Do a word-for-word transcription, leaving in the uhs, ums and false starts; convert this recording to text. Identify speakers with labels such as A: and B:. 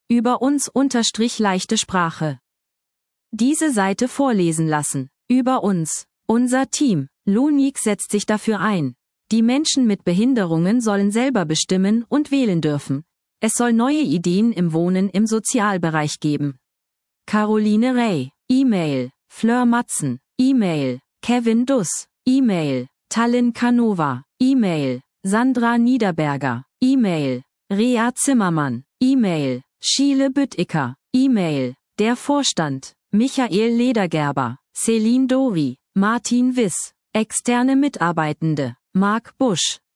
A: Über uns unterstrich leichte Sprache. Diese Seite vorlesen lassen. Über uns. Unser Team. Lunik setzt sich dafür ein. Die Menschen mit Behinderungen sollen selber bestimmen und wählen dürfen. Es soll neue Ideen im Wohnen im Sozialbereich geben. Caroline Ray. E-Mail. Fleur Matzen. E-Mail. Kevin Duss. E-Mail. Tallinn Canova. E-Mail. Sandra Niederberger. E-Mail. Rea Zimmermann. E-Mail. Schiele Bütticker. E-Mail. Der Vorstand. Michael Ledergerber. Celine Dori. Martin Wiss. Externe Mitarbeitende. Marc Busch.